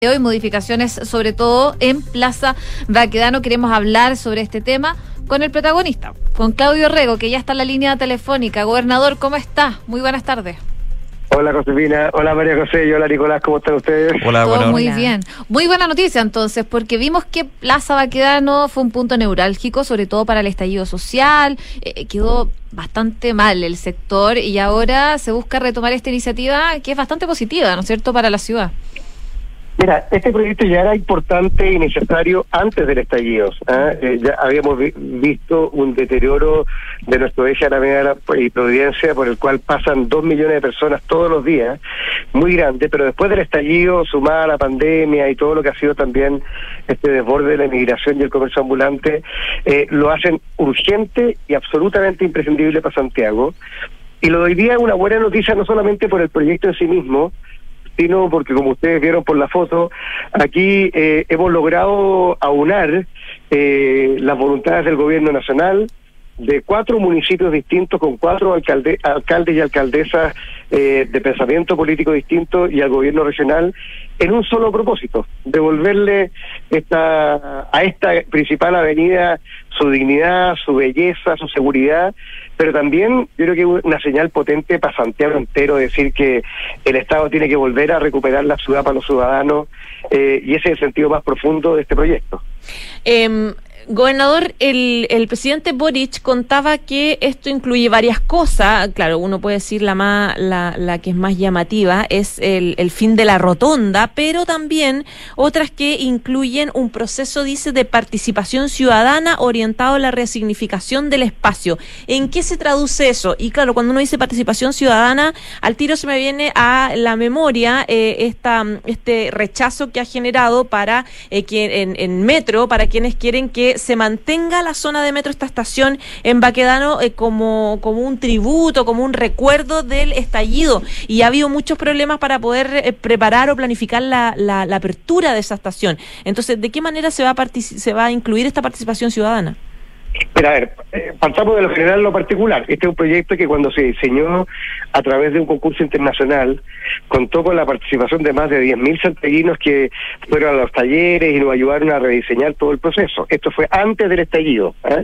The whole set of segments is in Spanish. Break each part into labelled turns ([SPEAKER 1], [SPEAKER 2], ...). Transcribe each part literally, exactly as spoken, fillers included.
[SPEAKER 1] Hoy modificaciones sobre todo en Plaza Baquedano. Queremos hablar sobre este tema con el protagonista, con Claudio Rego, que ya está en la línea telefónica. Gobernador, ¿cómo está? Muy buenas tardes.
[SPEAKER 2] Hola Josefina, hola María José y hola Nicolás, ¿cómo están ustedes?
[SPEAKER 3] Hola,
[SPEAKER 1] Todo
[SPEAKER 3] bueno.
[SPEAKER 1] muy
[SPEAKER 3] Hola.
[SPEAKER 1] bien. Muy buena noticia entonces, porque vimos que Plaza Baquedano fue un punto neurálgico, sobre todo para el estallido social. Eh, quedó bastante mal el sector y ahora se busca retomar esta iniciativa que es bastante positiva, ¿no es cierto?, para la ciudad.
[SPEAKER 2] Mira, este proyecto ya era importante y necesario antes del estallido. ¿eh? Eh, ya habíamos vi- visto un deterioro de nuestro eje Alameda y Providencia, por el cual pasan dos millones de personas todos los días, muy grande, pero después del estallido, sumada a la pandemia y todo lo que ha sido también este desborde de la inmigración y el comercio ambulante, eh, lo hacen urgente y absolutamente imprescindible para Santiago. Y lo de hoy día es una buena noticia no solamente por el proyecto en sí mismo, sino porque, como ustedes vieron por la foto, aquí eh, hemos logrado aunar eh, las voluntades del gobierno nacional, de cuatro municipios distintos, con cuatro alcalde, alcaldes y alcaldesas eh, de pensamiento político distinto, y al gobierno regional, en un solo propósito: devolverle esta, a esta principal avenida su dignidad, su belleza, su seguridad. Pero también yo creo que es una señal potente para Santiago entero decir que el Estado tiene que volver a recuperar la ciudad para los ciudadanos, eh, y ese es el sentido más profundo de este proyecto.
[SPEAKER 4] Eh, Gobernador, el, el presidente Boric contaba que esto incluye varias cosas. Claro, uno puede decir la más, la, la que es más llamativa es el, el fin de la rotonda, pero también otras que incluyen un proceso, dice, de participación ciudadana orientado a la resignificación del espacio. ¿En qué se traduce eso? Y claro, cuando uno dice participación ciudadana, al tiro se me viene a la memoria eh, esta, este rechazo que ha generado para eh, que en, en metro, para quienes quieren que se mantenga la zona de metro, esta estación en Baquedano, eh, como, como un tributo, como un recuerdo del estallido, y ha habido muchos problemas para poder eh, preparar o planificar la, la, la apertura de esa estación. Entonces, ¿de qué manera se va a partici- se va a incluir esta participación ciudadana?
[SPEAKER 2] Pero a ver, eh, partamos de lo general a lo particular. Este es un proyecto que, cuando se diseñó a través de un concurso internacional, contó con la participación de más de diez mil santiaguinos que fueron a los talleres y nos ayudaron a rediseñar todo el proceso. Esto fue antes del estallido. ¿eh?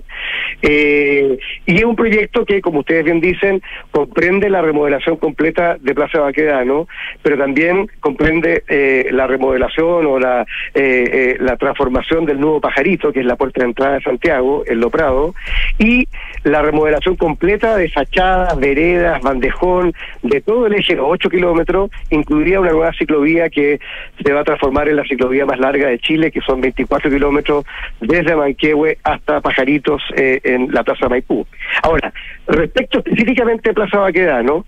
[SPEAKER 2] Eh, y es un proyecto que, como ustedes bien dicen, comprende la remodelación completa de Plaza Baquedano, pero también comprende eh, la remodelación o la, eh, eh, la transformación del nuevo Pajarito, que es la puerta de entrada de Santiago, en Lo Prado, y la remodelación completa de fachadas, veredas, bandejón, de todo el eje, los ocho kilómetros. Incluiría una nueva ciclovía que se va a transformar en la ciclovía más larga de Chile, que son veinticuatro kilómetros desde Manquehue hasta Pajaritos, eh, en la Plaza Maipú. Ahora, respecto específicamente a Plaza Baquedano,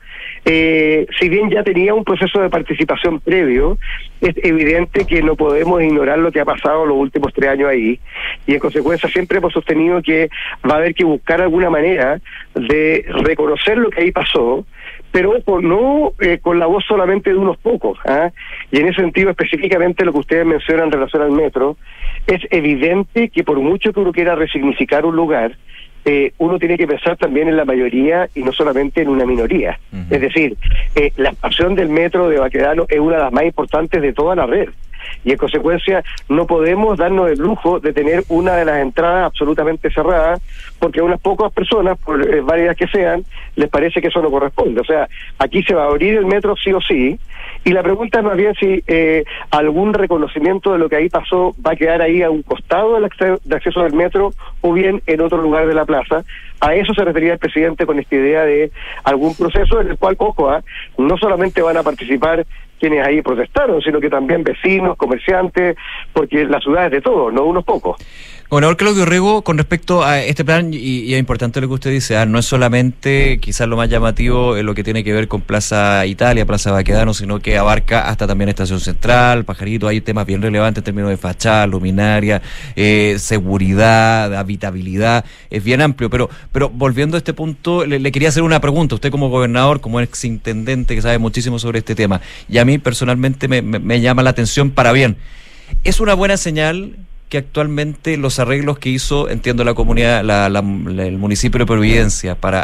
[SPEAKER 2] eh, si bien ya tenía un proceso de participación previo, es evidente que no podemos ignorar lo que ha pasado los últimos tres años ahí, y en consecuencia siempre hemos sostenido que va a haber que buscar alguna manera de reconocer lo que ahí pasó, pero ojo, no eh, con la voz solamente de unos pocos. ¿eh? Y en ese sentido, específicamente lo que ustedes mencionan en relación al metro, es evidente que por mucho que uno quiera resignificar un lugar, Eh, uno tiene que pensar también en la mayoría y no solamente en una minoría. Uh-huh. Es decir, eh, la expansión del metro de Baquedano es una de las más importantes de toda la red, y en consecuencia no podemos darnos el lujo de tener una de las entradas absolutamente cerradas porque a unas pocas personas, por eh, varias que sean, les parece que eso no corresponde. O sea, aquí se va a abrir el metro sí o sí, y la pregunta es más bien si eh, algún reconocimiento de lo que ahí pasó va a quedar ahí a un costado del acceso, de acceso del metro, o bien en otro lugar de la plaza. A eso se refería el presidente con esta idea de algún proceso en el cual, ojo, ¿eh? no solamente van a participar quienes ahí protestaron, sino que también vecinos, comerciantes, porque la ciudad es de todos, no unos pocos.
[SPEAKER 3] Gobernador Claudio Rego, con respecto a este plan, y, y es importante lo que usted dice, ¿eh? no es solamente quizás lo más llamativo en lo que tiene que ver con Plaza Italia, Plaza Baquedano, sino que abarca hasta también Estación Central, Pajarito. Hay temas bien relevantes en términos de fachada, luminaria, eh, seguridad, habitabilidad, es bien amplio, pero pero volviendo a este punto, le, le quería hacer una pregunta. Usted, como gobernador, como exintendente que sabe muchísimo sobre este tema, y a mí personalmente me, me, me llama la atención para bien. ¿Es una buena señal que actualmente los arreglos que hizo, entiendo, la comunidad, la, la, la, el municipio de Providencia para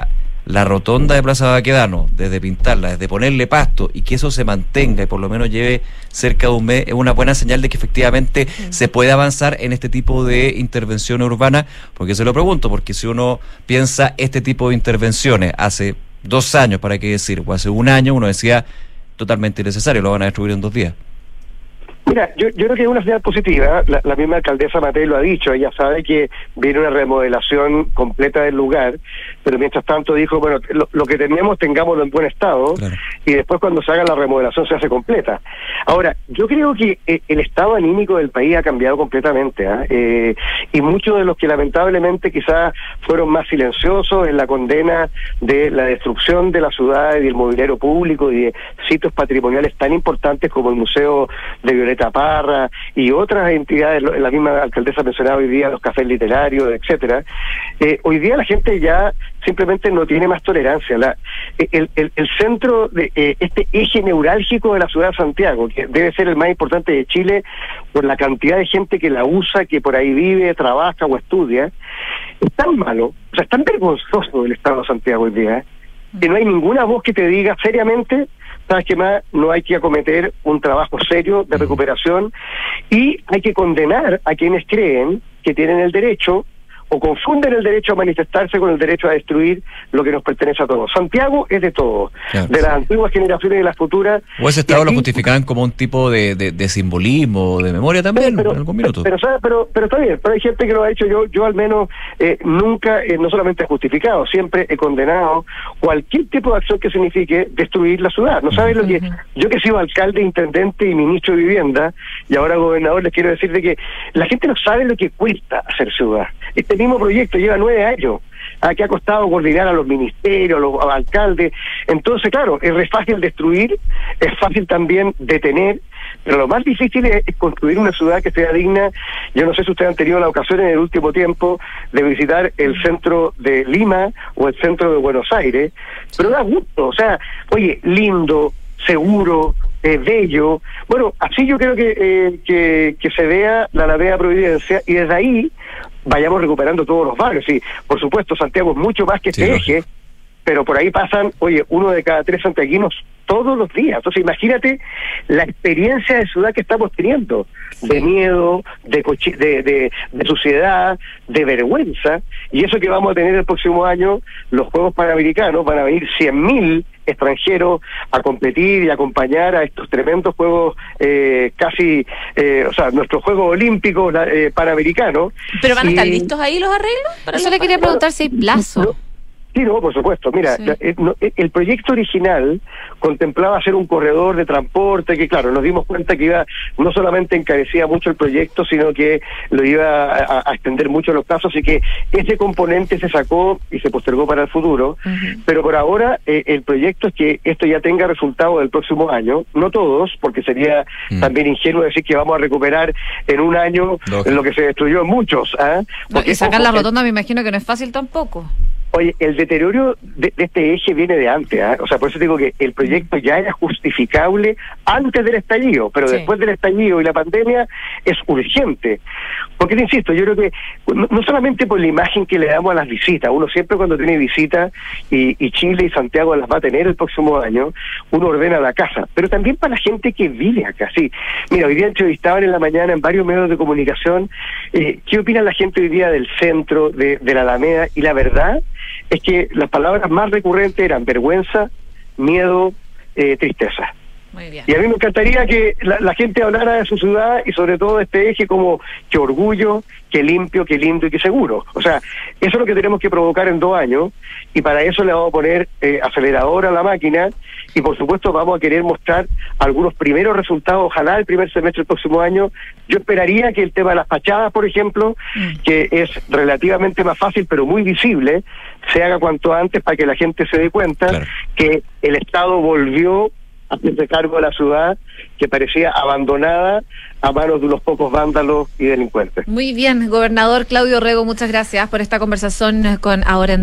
[SPEAKER 3] la rotonda de Plaza Baquedano, desde pintarla, desde ponerle pasto y que eso se mantenga y por lo menos lleve cerca de un mes, es una buena señal de que efectivamente sí. se puede avanzar en este tipo de intervención urbana, porque se lo pregunto, porque si uno piensa este tipo de intervenciones hace dos años, para qué decir, o hace un año, uno decía totalmente innecesario, lo van a destruir en dos días.
[SPEAKER 2] Mira, yo, yo creo que es una señal positiva. La, la misma alcaldesa Matei lo ha dicho. Ella sabe que viene una remodelación completa del lugar, pero mientras tanto dijo, bueno, lo, lo que tenemos tengámoslo en buen estado, claro. y después cuando se haga la remodelación se hace completa. Ahora, yo creo que eh, el estado anímico del país ha cambiado completamente, ¿eh? Eh, y muchos de los que lamentablemente quizás fueron más silenciosos en la condena de la destrucción de la ciudad y del mobiliario público y de sitios patrimoniales tan importantes como el Museo de Violeta Parra y otras entidades, la misma alcaldesa mencionaba hoy día, los cafés literarios, etcétera. Eh, hoy día la gente ya simplemente no tiene más tolerancia. La, el, el, el centro de eh, este eje neurálgico de la ciudad de Santiago, que debe ser el más importante de Chile por la cantidad de gente que la usa, que por ahí vive, trabaja o estudia, es tan malo, o sea, es tan vergonzoso el estado de Santiago hoy día, ¿eh? que no hay ninguna voz que te diga seriamente, sabes que más no hay que acometer un trabajo serio de recuperación y hay que condenar a quienes creen que tienen el derecho o confunden el derecho a manifestarse con el derecho a destruir lo que nos pertenece a todos. Santiago es de todos, claro. de las antiguas generaciones y de las futuras.
[SPEAKER 3] O ese estado
[SPEAKER 2] aquí,
[SPEAKER 3] lo justificaban como un tipo de, de, de simbolismo, de memoria también,
[SPEAKER 2] pero,
[SPEAKER 3] en algún minuto.
[SPEAKER 2] Pero, pero, pero, pero está bien, pero hay gente que lo ha hecho. Yo yo al menos eh, nunca, eh, no solamente he justificado, siempre he condenado cualquier tipo de acción que signifique destruir la ciudad. ¿No sabes lo que? Yo que he sido alcalde, intendente y ministro de vivienda, y ahora gobernador, les quiero decir de que la gente no sabe lo que cuesta hacer ciudad. Este mismo proyecto lleva nueve años, a que ha costado coordinar a los ministerios, a los alcaldes. Entonces, claro, es re fácil destruir, es fácil también detener, pero lo más difícil es, es construir una ciudad que sea digna. Yo no sé si ustedes han tenido la ocasión en el último tiempo de visitar el centro de Lima o el centro de Buenos Aires, pero da gusto, o sea, oye, lindo, seguro, eh, bello. Bueno, así yo creo que, eh, que, que se vea la Alameda Providencia y desde ahí vayamos recuperando todos los barrios. Sí, por supuesto, Santiago es mucho más que este sí, eje, no. pero por ahí pasan, oye, uno de cada tres santiaguinos todos los días. Entonces, imagínate la experiencia de ciudad que estamos teniendo, sí. de miedo, de, cochi- de, de, de suciedad, de vergüenza, y eso que vamos a tener el próximo año, los Juegos Panamericanos, van a venir cien mil extranjeros a competir y acompañar a estos tremendos juegos, eh, casi, eh, o sea, nuestros Juegos Olímpicos eh, Panamericanos.
[SPEAKER 4] ¿Pero van a estar
[SPEAKER 2] y...
[SPEAKER 4] listos ahí los arreglos?
[SPEAKER 1] Para eso le quería preguntar si hay plazo.
[SPEAKER 2] No, sí, no, por supuesto. Mira, sí. el, el proyecto original contemplaba hacer un corredor de transporte que, claro, nos dimos cuenta que iba, no solamente encarecía mucho el proyecto, sino que lo iba a, a extender mucho los plazos, así que ese componente se sacó y se postergó para el futuro. Uh-huh. Pero por ahora eh, el proyecto es que esto ya tenga resultado del próximo año, no todos, porque sería uh-huh. también ingenuo decir que vamos a recuperar en un año Lógico. lo que se destruyó en muchos. ¿eh?
[SPEAKER 1] Porque, no, y sacar ojo, la rotonda me imagino que no es fácil tampoco.
[SPEAKER 2] Oye, el deterioro de, de este eje viene de antes, ¿eh? O sea, por eso digo que el proyecto ya era justificable antes del estallido, pero sí. después del estallido y la pandemia es urgente. Porque te insisto, yo creo que no, no solamente por la imagen que le damos a las visitas, uno siempre cuando tiene visitas, y, y Chile y Santiago las va a tener el próximo año, uno ordena la casa, pero también para la gente que vive acá, sí. Mira, hoy día entrevistaban en la mañana en varios medios de comunicación, eh, ¿qué opina la gente hoy día del centro, de, de la Alameda? Y la verdad es que las palabras más recurrentes eran vergüenza, miedo, eh, tristeza.
[SPEAKER 1] Muy bien.
[SPEAKER 2] Y a mí me encantaría que la, la gente hablara de su ciudad y sobre todo de este eje como qué orgullo, qué limpio, qué lindo y qué seguro. O sea, eso es lo que tenemos que provocar en dos años y para eso le vamos a poner eh, acelerador a la máquina y por supuesto vamos a querer mostrar algunos primeros resultados, ojalá el primer semestre del próximo año. Yo esperaría que el tema de las fachadas, por ejemplo, mm. que es relativamente más fácil pero muy visible, se haga cuanto antes para que la gente se dé cuenta claro. que el Estado volvió a hacerse cargo de la ciudad que parecía abandonada a manos de unos pocos vándalos y delincuentes.
[SPEAKER 1] Muy bien, gobernador Claudio Rego, muchas gracias por esta conversación con Ahora en